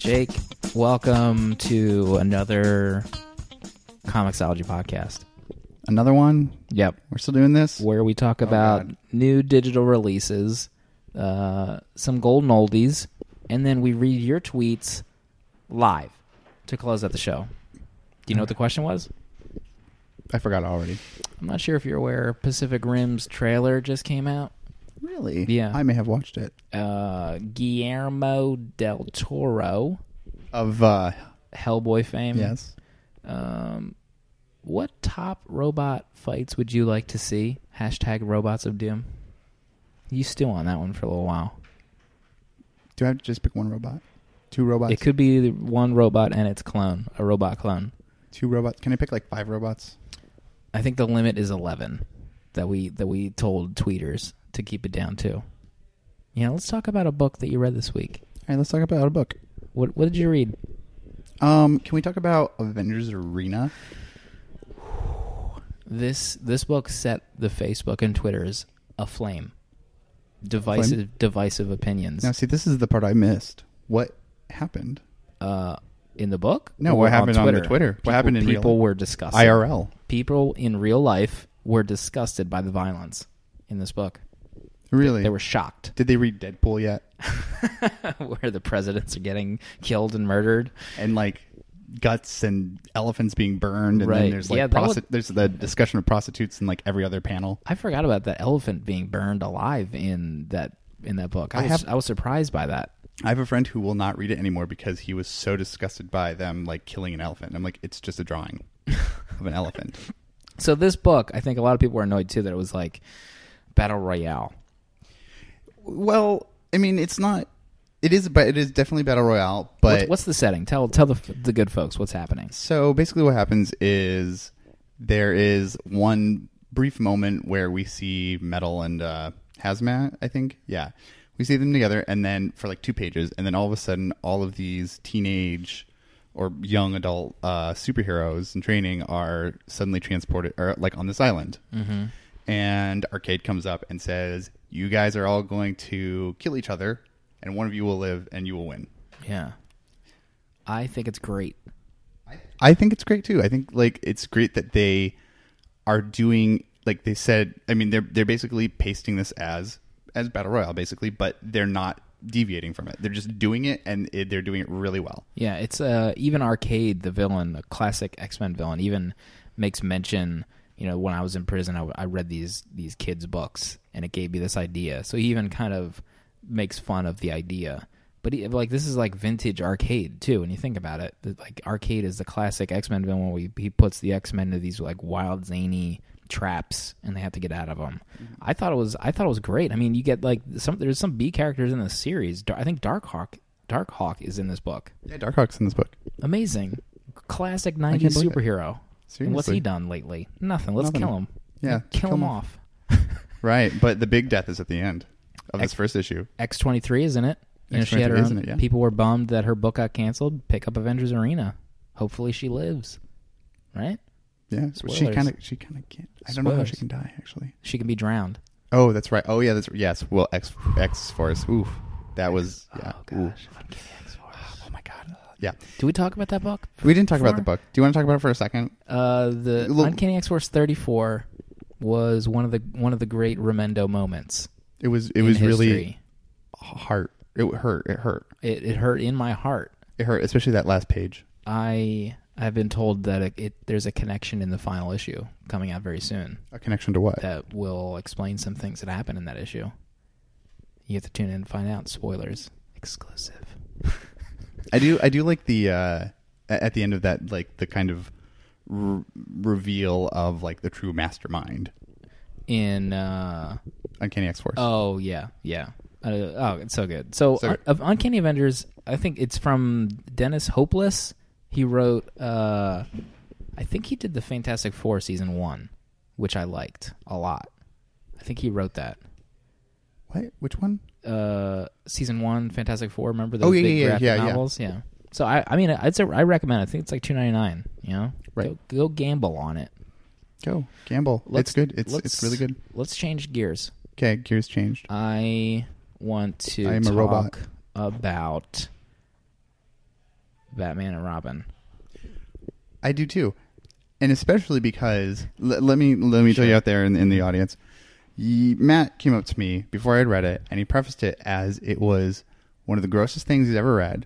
Jake, welcome to another Comixology podcast. Another one? Yep. We're still doing this? Where we talk about new digital releases, some golden oldies, and then we read your tweets live to close out the show. Do you know what the question was? I forgot already. I'm not sure if you're aware, Pacific Rim's trailer just came out. Really? Yeah. I may have watched it. Guillermo del Toro Of, Hellboy fame. yes. What top robot fights would you like to see? Hashtag Robots of Doom. You stew on that one for a little while. Do I have to just pick one robot? Two robots? It could be one robot and its clone, a robot clone. Two robots? Can I pick like 5 robots? I think the limit is 11 that we told tweeters to keep it down to. Let's talk about a book that you read this week. All right, let's talk about a book. What did you read? Can we talk about Avengers Arena? This book set the Facebook and Twitters aflame. Divisive opinions. Now, see, this is the part I missed. What happened? In the book? No, what happened on the Twitter? What happened in real life? People were disgusted. IRL. People in real life were disgusted by the violence in this book. Really? They were shocked. Did they read Deadpool yet? Where the presidents are getting killed and murdered. And like guts and elephants being burned, and Right. then there's like there's the discussion of prostitutes in like every other panel. I forgot about that elephant being burned alive in that book. I was surprised by that. I have a friend who will not read it anymore because he was so disgusted by them like killing an elephant. I'm like, it's just a drawing of an elephant. So this book, I think a lot of people were annoyed too that it was like Battle Royale. Well, I mean, it's not. It is, but it is definitely Battle Royale. But what's the setting? Tell the good folks what's happening. So basically, what happens is there is one brief moment where we see Metal and Hazmat. I think, yeah, we see them together, and then for like 2 pages, and then all of a sudden, all of these teenage or young adult superheroes in training are suddenly transported, or like on this island. Mm-hmm. And Arcade comes up and says, "You guys are all going to kill each other, and one of you will live, and you will win." Yeah, I think it's great. I think it's great too. I think like it's great that they are doing, like they said. I mean, they're basically pasting this as Battle Royale, basically, but they're not deviating from it. They're just doing it, and they're doing it really well. Yeah, it's even Arcade, the villain, the classic X-Men villain, even makes mention. When I was in prison, I read these kids' books, and it gave me this idea. So he even kind of makes fun of the idea. But this is like vintage Arcade too. When you think about it, like Arcade is the classic X-Men villain where he puts the X-Men into these like wild, zany traps, and they have to get out of them. Mm-hmm. I thought it was great. I mean, you get like there's some B characters in the series. I think Darkhawk is in this book. Yeah, Darkhawk's in this book. Amazing, classic '90s superhero. Seriously. And what's he done lately? Nothing. Let's kill him. Yeah, kill him off. Right, but the big death is at the end of this first issue. X-23 is in it. She had her own, yeah. People were bummed that her book got canceled. Pick up Avengers Arena. Hopefully she lives. Right? Yeah. Spoilers. She kind of can't. I don't know how she can die, actually. She can be drowned. Oh, that's right. Oh, yeah. Yes. Well, X-Force. Oof. That was, yeah. Oh, gosh. Oh, my God. Yeah. Did we talk about that book? We didn't talk about the book. Do you want to talk about it for a second? The Uncanny X-Force 34 was one of the great Remendo moments. It was really hard. It hurt. It hurt. It hurt in my heart. It hurt, especially that last page. I have been told that there's a connection in the final issue coming out very soon. A connection to what? That will explain some things that happen in that issue. You have to tune in and find out. Spoilers. Exclusive. I do like the at the end of that, like the kind of reveal of like the true mastermind in Uncanny X-Force. Oh yeah. It's so good. So Uncanny Avengers, I think it's from Dennis Hopeless. He wrote I think he did the Fantastic Four season 1, which I liked a lot. I think he wrote that. What? Which one? Season 1, Fantastic Four. Remember those big graphic novels? Yeah. So I recommend it. I think it's like $2.99. Right. Go gamble on it. Go gamble. It's good. It's really good. Let's change gears. Okay, gears changed. I want to I am talk a robot. about Batman and Robin. I do too, and especially because let me tell you out there in the audience, Matt came up to me before I had read it, and he prefaced it as it was one of the grossest things he's ever read,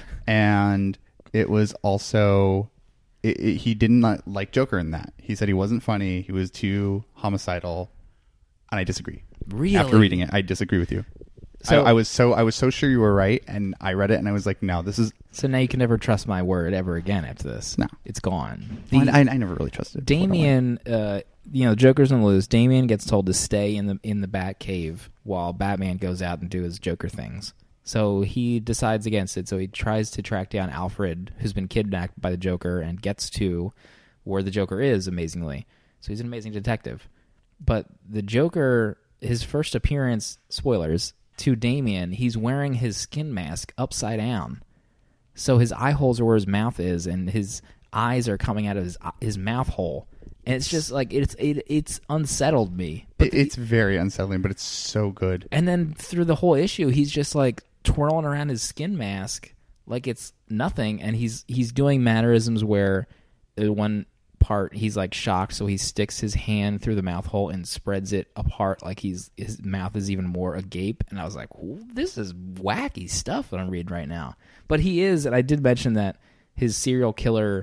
and it was also he didn't like Joker in that. He said he wasn't funny. He was too homicidal, and I disagree. Really? After reading it, I disagree with you. So I was so sure you were right, and I read it, and I was like, no, this is... So now you can never trust my word ever again after this. No. It's gone. I never really trusted it. Damian, Joker's on the loose. Damian gets told to stay in the Batcave while Batman goes out and do his Joker things. So he decides against it. So he tries to track down Alfred, who's been kidnapped by the Joker, and gets to where the Joker is, amazingly. So he's an amazing detective. But the Joker, his first appearance, spoilers, to Damian, he's wearing his skin mask upside down. So his eye holes are where his mouth is, and his eyes are coming out of his mouth hole. And it's just like, it's unsettled me. It's very unsettling, but it's so good. And then through the whole issue, he's just like twirling around his skin mask like it's nothing, and he's doing mannerisms where one part he's like shocked, so he sticks his hand through the mouth hole and spreads it apart like his mouth is even more agape. And I was like, this is wacky stuff that I'm reading right now. But he is, and I did mention that his serial killer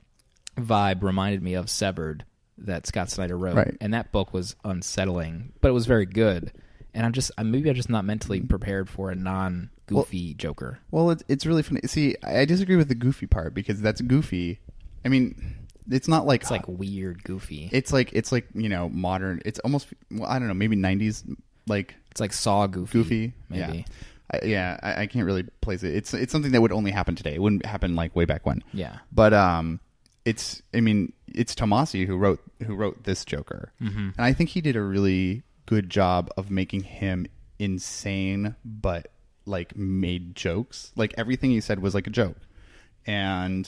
vibe reminded me of Severed that Scott Snyder wrote, right. And that book was unsettling, but it was very good. And I'm just not mentally prepared for a non-goofy Joker. Well, it's really funny. See, I disagree with the goofy part, because that's goofy. I mean, it's not like... It's like weird goofy. It's like modern. It's almost, well, I don't know, maybe 90s, like... It's like Saw goofy. Maybe. Yeah. I can't really place it. It's something that would only happen today. It wouldn't happen like way back when. Yeah. But it's Tomasi who wrote this Joker. Mm-hmm. And I think he did a really good job of making him insane, but like made jokes. Like everything he said was like a joke. And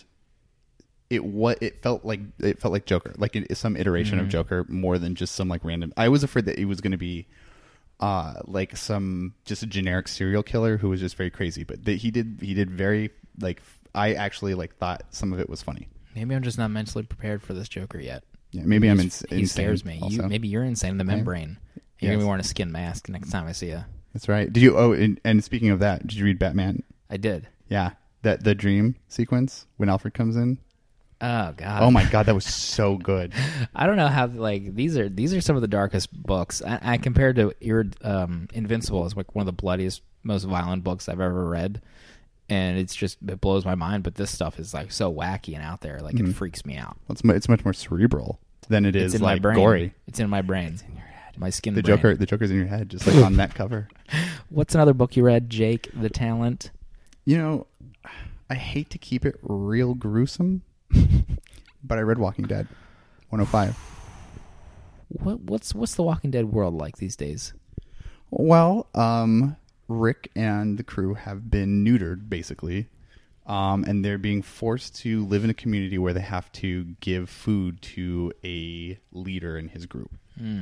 it felt like Joker, like some iteration of Joker, more than just some like random. I was afraid that he was going to be like some just a generic serial killer who was just very crazy, but he did very, like, I actually like thought some of it was funny. Maybe I'm just not mentally prepared for this Joker yet. Yeah, maybe I'm insane. He scares me. Maybe you're insane in the membrane. You're Yes. gonna be wearing a skin mask next time I see you. That's right. Did you? Oh, and speaking of that, did you read Batman? I did. Yeah, the dream sequence when Alfred comes in. Oh God. Oh my God, that was so good. I don't know how, like, these are some of the darkest books. I compared to Invincible as like one of the bloodiest, most violent books I've ever read, and it blows my mind. But this stuff is like so wacky and out there, like it freaks me out. It's much more cerebral than it is It's in like my brain. gory. It's in my brain. It's in your head. My skin. The brain. Joker's in your head, just like on that cover. What's another book you read, Jake? The Talent. You know, I hate to keep it real gruesome, but I read Walking Dead 105. What's the Walking Dead world like these days? Well, Rick and the crew have been neutered, basically, and they're being forced to live in a community where they have to give food to a leader in his group.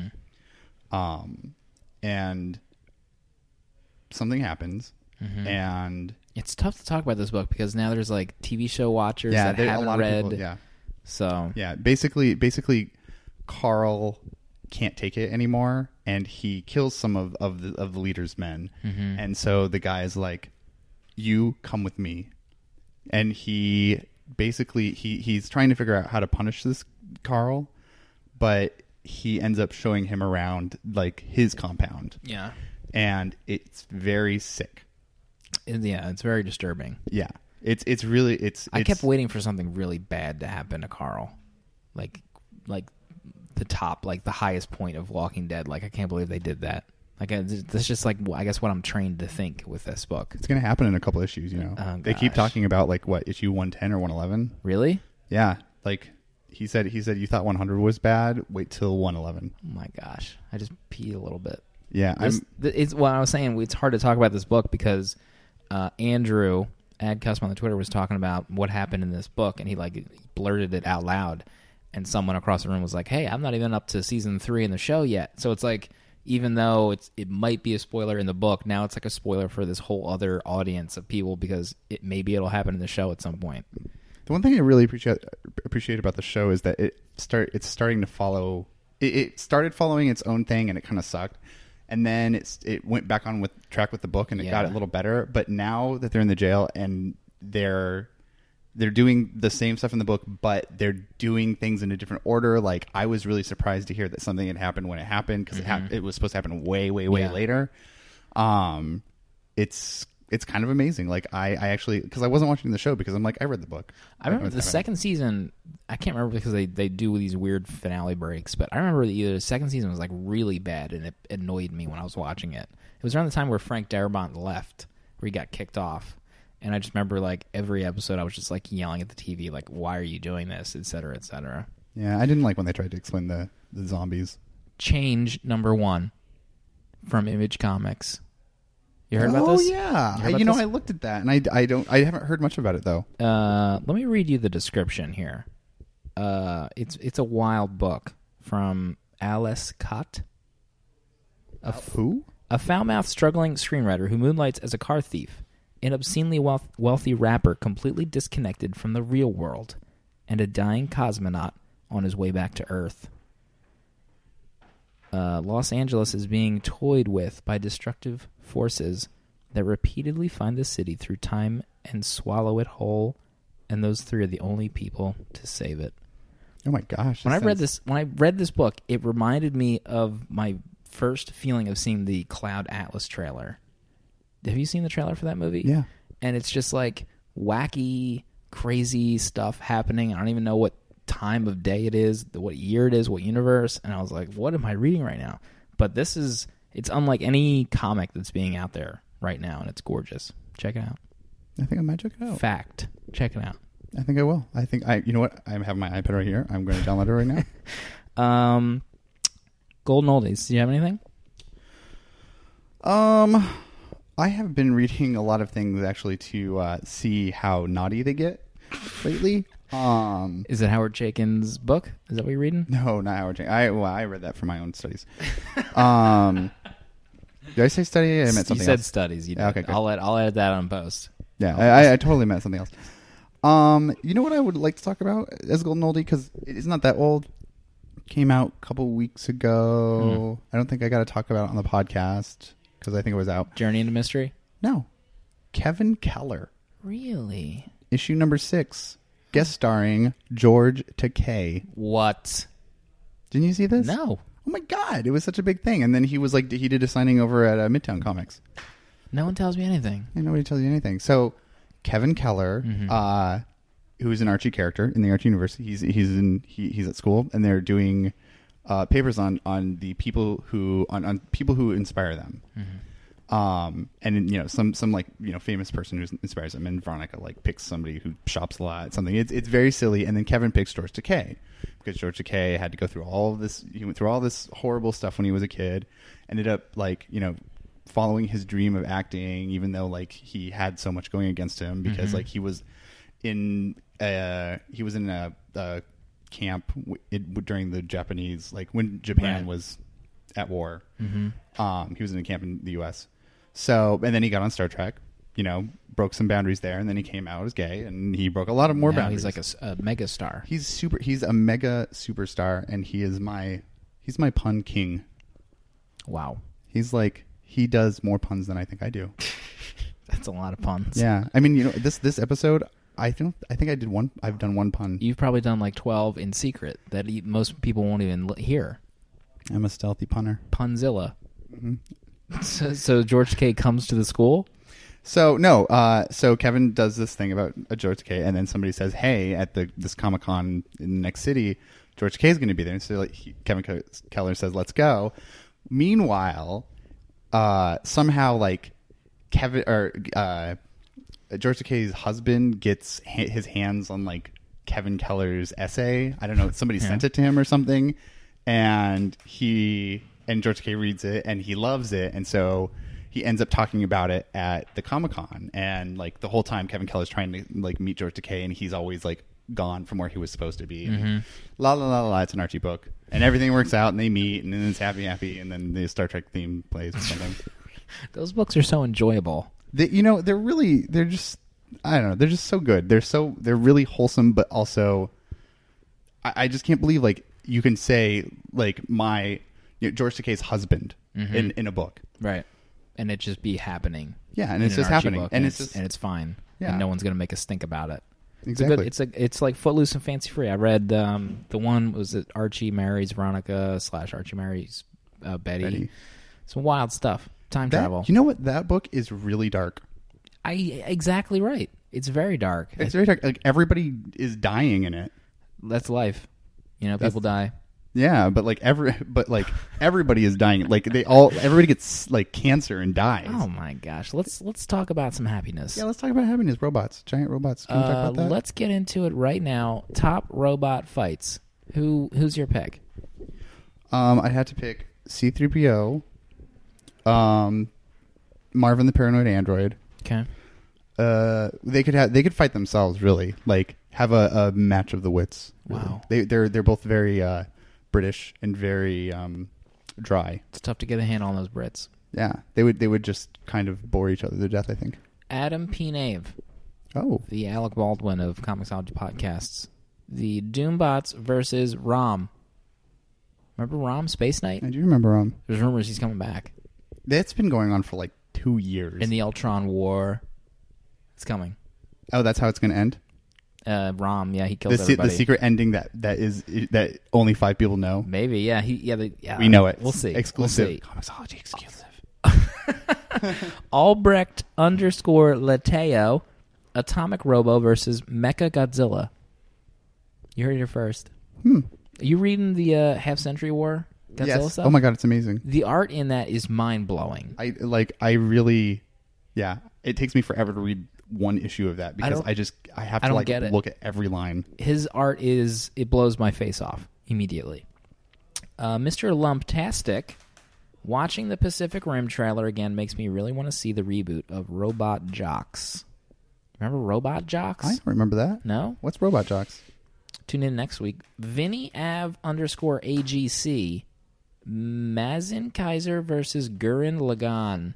And something happens, and It's tough to talk about this book because now there's like TV show watchers that haven't read. People, So yeah, basically, Carl can't take it anymore, and he kills some of the leader's men, and so the guy is like, "You come with me," and he basically he's trying to figure out how to punish this Carl, but he ends up showing him around like his compound. Yeah. And it's very sick. Yeah, it's very disturbing. Yeah. It's really I kept waiting for something really bad to happen to Carl. Like the top, like the highest point of Walking Dead. Like, I can't believe they did that. Like, that's just like, I guess, what I'm trained to think with this book. It's going to happen in a couple issues, you know. Oh, they keep gosh. talking about like what, issue 110 or 111? Really? Yeah. Like he said you thought 100 was bad, wait till 111. Oh my gosh. I just peed a little bit. Yeah, It's what I was saying. It's hard to talk about this book because Andrew Adcusp on the Twitter was talking about what happened in this book, and he like blurted it out loud, and someone across the room was like, "Hey, I'm not even up to season 3 in the show yet." So it's like even though it might be a spoiler in the book, now it's like a spoiler for this whole other audience of people because maybe it'll happen in the show at some point. The one thing I really appreciate about the show is that it's starting to follow. It started following its own thing, and it kind of sucked. And then it went back on track with the book, and it got a little better. But now that they're in the jail and they're doing the same stuff in the book, but they're doing things in a different order. Like, I was really surprised to hear that something had happened when it happened, because it was supposed to happen way later. It's kind of amazing. Like, I actually, because I wasn't watching the show because I'm like, I read the book. I remember the second season, I can't remember because they do these weird finale breaks, but I remember the second season was like really bad, and it annoyed me when I was watching it. It was around the time where Frank Darabont left, where he got kicked off. And I just remember, like, every episode I was just, like, yelling at the TV, like, why are you doing this, et cetera, et cetera. Yeah, I didn't like when they tried to explain the zombies. Change number 1 from Image Comics. You heard about this? Oh, yeah. I looked at that, and I haven't heard much about it, though. Let me read you the description here. It's a wild book from Alice Cott. Who? A foul-mouthed, struggling screenwriter who moonlights as a car thief. An obscenely wealthy rapper completely disconnected from the real world, and a dying cosmonaut on his way back to Earth. Los Angeles is being toyed with by destructive forces that repeatedly find the city through time and swallow it whole, and those 3 are the only people to save it. Oh my gosh! When I read this book, it reminded me of my first feeling of seeing the Cloud Atlas trailer. Have you seen the trailer for that movie? Yeah. And it's just like wacky, crazy stuff happening. I don't even know what time of day it is, what year it is, what universe. And I was like, what am I reading right now? But it's unlike any comic that's being out there right now, and it's gorgeous. Check it out. I think I might check it out. Fact. Check it out. I think I will. You know what? I have my iPad right here. I'm going to download it right now. Golden Oldies. Do you have anything? I have been reading a lot of things actually to see how naughty they get lately. Is it Howard Chaykin's book? Is that what you're reading? No, not Howard Chaykin. I read that for my own studies. Did I say study? I meant something else. You said studies. You did. Okay, good. I'll add that on post. Yeah, I totally meant something else. You know what I would like to talk about as Golden Oldie, because it's not that old. Came out a couple weeks ago. I don't think I got to talk about it on the podcast because I think it was out. Journey into Mystery? No. Kevin Keller. Really? Issue number 6. Guest starring George Takei. What? Didn't you see this? No. Oh my God. It was such a big thing. And then he was like, he did a signing over at Midtown Comics. No one tells me anything. Yeah, nobody tells you anything. So Kevin Keller, who is an Archie character in the Archie universe, he's at school, and they're doing papers on the people who on people who inspire them. And some like famous person who inspires them, and Veronica like picks somebody who shops a lot, something. It's very silly, and then Kevin picks George Takei because George Takei had to go through all of this. He went through all this horrible stuff when he was a kid. Ended up following his dream of acting, even though like he had so much going against him because like he was in a camp during the Japanese, like when Japan was at war. He was in a camp in the U.S. So, and then he got on Star Trek, broke some boundaries there, and then he came out as gay, and he broke a lot of more boundaries. He's like a mega star. He's a mega superstar, and he's my pun king. Wow. He does more puns than I think I do. That's a lot of puns. Yeah. I mean, this episode, I think I did one. I've done one pun. You've probably done like 12 in secret that most people won't even hear. I'm a stealthy punner. Punzilla. So George Takei comes to the school? So no. So Kevin does this thing about George Takei, and then somebody says, "Hey, at this Comic-Con in the next city, George Takei is going to be there." And so Kevin Keller says, "Let's go." Meanwhile, somehow like Kevin or George Takei's husband gets his hands on like Kevin Keller's essay. I don't know. Somebody sent it to him or something, and George Takei reads it and he loves it, and so he ends up talking about it at the Comic-Con. And like the whole time, Kevin Keller's trying to like meet George Takei, and he's always like gone from where he was supposed to be. Mm-hmm. La la la la. It's an Archie book, and everything works out, and they meet, and then it's happy, and then the Star Trek theme plays or something. Those books are so enjoyable. They're just I don't know. They're just so good. They're really wholesome, but also I just can't believe like you can say like George Takei's husband in a book, right? And it just be happening. Yeah, and in it's an just Archie happening, book, and it's fine. Yeah. And no one's gonna make us think about it. Exactly. It's like Footloose and Fancy Free. I read the one was it Archie marries Veronica / Archie marries Betty. Some wild stuff. Time travel. You know what? That book is really dark. Exactly right. It's very dark. It's very dark. Like everybody is dying in it. That's life. People die. Yeah, but everybody is dying. Like everybody gets like cancer and dies. Oh my gosh. Let's talk about some happiness. Yeah, let's talk about happiness. Robots, giant robots. Can we talk about that? Let's get into it right now. Top robot fights. Who's your pick? I had to pick C-3PO, Marvin the Paranoid Android. Okay. They could fight themselves really. Like have a match of the wits. Really. Wow. They're both very British and very dry. It's tough to get a handle on those Brits. Yeah, they would just kind of bore each other to death, I think. Adam P. Nave. Oh. The Alec Baldwin of Comixology podcasts. The Doombots versus Rom. Remember Rom, Space Knight? I do remember There's rumors he's coming back. That's been going on for like 2 years. In the Ultron War. It's coming. Oh, that's how it's going to end? Rom, yeah, he kills everybody. The secret ending that only 5 people know. Maybe, yeah. We know it. We'll see. Exclusive. We'll see. Comixology exclusive. Albrecht _Lateo, Atomic Robo versus Mecha Godzilla. You heard it here first. Are you reading the Half Century War Godzilla stuff? Oh my god, it's amazing. The art in that is mind blowing. It takes me forever to read one issue of that because I have to look at every line. His art it blows my face off immediately. Mr. Lumptastic, watching the Pacific Rim trailer again makes me really want to see the reboot of Robot Jocks. Remember Robot Jocks? I don't remember that. No? What's Robot Jocks? Tune in next week. Vinny Av _AGC, Mazin Kaiser versus Gurren Lagann.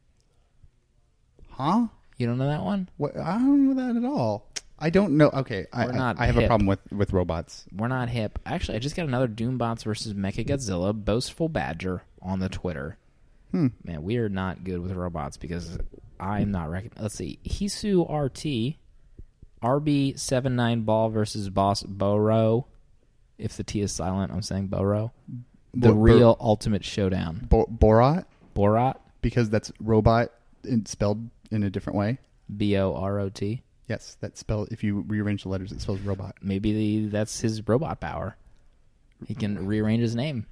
Huh? You don't know that one? What? I don't know that at all. I don't know. Okay, I have a problem with robots. We're not hip. Actually, I just got another Doombots versus Mechagodzilla, Boastful Badger on the Twitter. Man, we are not good with robots because I'm not Let's see. Hisu RT, RB79 Ball versus Boss Boro. If the T is silent, I'm saying Boro. The real ultimate showdown. Borat? Borat? Because that's robot spelled in a different way. BOROT. Yes, that's spelled. If you rearrange the letters, it spells robot. Maybe that's his robot power. He can rearrange his name.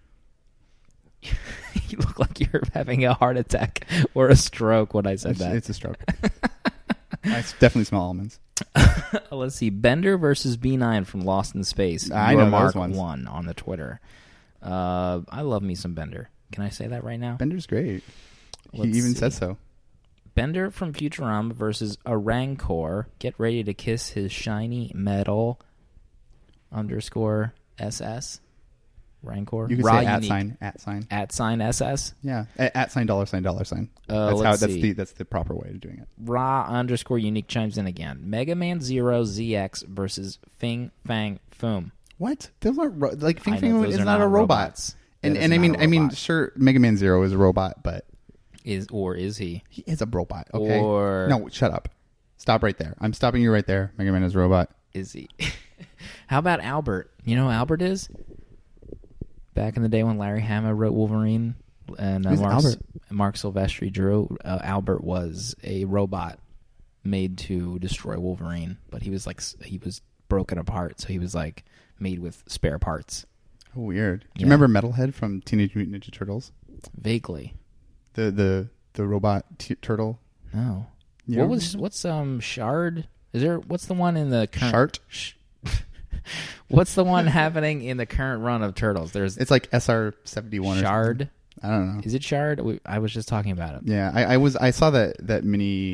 You look like you're having a heart attack or a stroke when I said that. It's a stroke. I definitely smell almonds. Let's see. Bender versus B9 from Lost in Space. I know Mark those ones. 1 on the Twitter. I love me some Bender. Can I say that right now? Bender's great. Let's He even see. said so. Bender from Futurama versus a Rancor. Get ready to kiss his shiny metal _SS. Rancor. You can Raw say unique. @ sign. @SS. Yeah, @ sign, $$sign. That's the proper way of doing it. Raw _unique chimes in again. Mega Man Zero ZX versus Fing Fang Foom. What? Those aren't like Fing I Fang know, is those are not a robot. robots. And That is I not a mean, robot. sure, Mega Man Zero is a robot, but Is he? he is a robot. Okay. Or No, shut up. Stop right there. I'm stopping you right there. Mega Man is a robot. Is he? How about Albert? You know who Albert is? Back in the day when Larry Hama wrote Wolverine and Who's Albert? Mark Silvestri drew, Albert was a robot made to destroy Wolverine, but he was broken apart, so he was like made with spare parts. Oh, weird. Do Yeah. you remember Metalhead from Teenage Mutant Ninja Turtles? Vaguely. The robot turtle. No. Yeah. What's Shard? What's the one in the current Shart? What's the one happening in the current run of Turtles? There's It's like SR-71 or Shard. something. I don't know. Is it Shard? I was just talking about it. Yeah, I saw that mini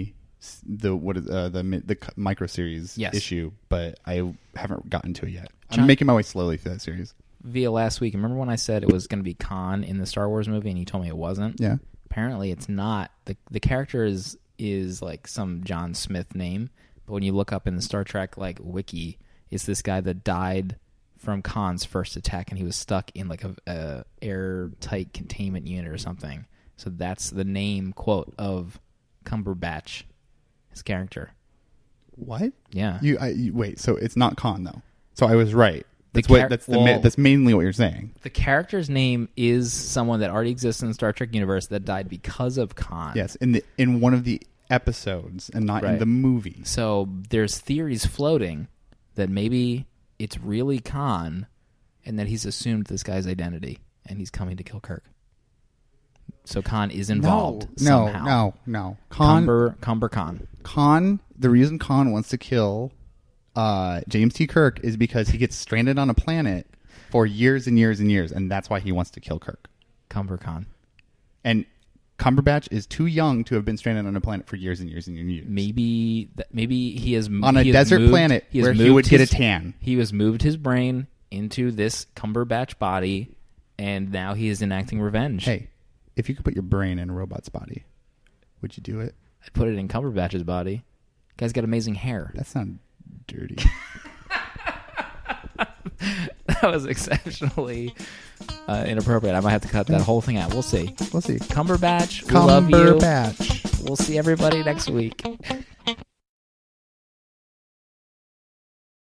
the micro series Yes. issue, but I haven't gotten to it yet. John- I'm making my way slowly through that series. Via last week, remember when I said it was going to be Khan in the Star Wars movie, and you told me it wasn't? Yeah. Apparently, it's not. The character is like some John Smith name, but when you look up in the Star Trek like wiki, it's this guy that died from Khan's first attack, and he was stuck in like a airtight containment unit or something. So that's the name quote of Cumberbatch, his character. What? Yeah. Wait. So it's not Khan though. So I was right. The That's mainly what you're saying. The character's name is someone that already exists in the Star Trek universe that died because of Khan. Yes, in one of the episodes and not in Right. the movie. So there's theories floating that maybe it's really Khan and that he's assumed this guy's identity and he's coming to kill Kirk. So Khan is involved somehow. No. Cumber Khan. Khan, the reason Khan wants to kill James T. Kirk is because he gets stranded on a planet for years and years and years, and that's why he wants to kill Kirk. Cumber Khan. And Cumberbatch is too young to have been stranded on a planet for years and years and years. Maybe he has on a desert planet where he would get a tan. He has moved his brain into this Cumberbatch body, and now he is enacting revenge. Hey, if you could put your brain in a robot's body, would you do it? I'd put it in Cumberbatch's body. Guy's got amazing hair. That sounds dirty. That was exceptionally inappropriate. I might have to cut that whole thing out. We'll see. We'll see. Cumberbatch, we love you. Cumberbatch. We'll see everybody next week.